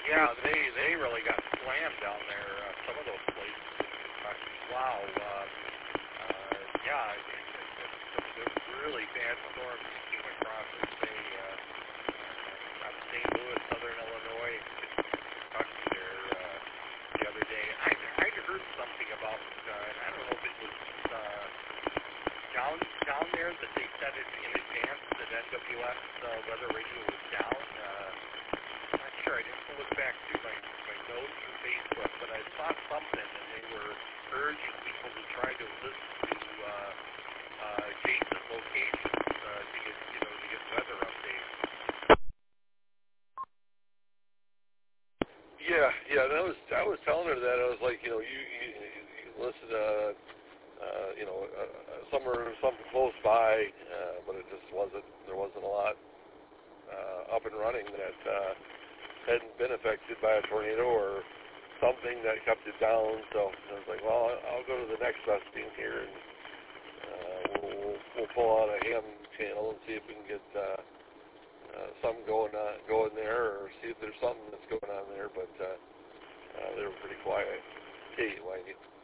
Yeah, they really got slammed down there. Some of those places. Wow. Yeah, the really bad storms came across this bay. Out of St. Louis, Southern Illinois, Kentucky there the other day. I'd heard something about, and I don't know if it was down there that they said it in advance that NWS weather radio was down. I'm not sure. I didn't look back through my notes or Facebook, but I saw something, and they were urging people to try to listen to adjacent locations to get weather updates. Yeah. And I was telling her that. I was like, you listen to, something close by, but it just wasn't. There wasn't a lot up and running that hadn't been affected by a tornado or something that kept it down. So I was like, well, I'll go to the next best thing here, and we'll pull out a ham channel and see if we can get something going there, or see if there's something that's going on there. But they were pretty quiet. Hey, Wayne.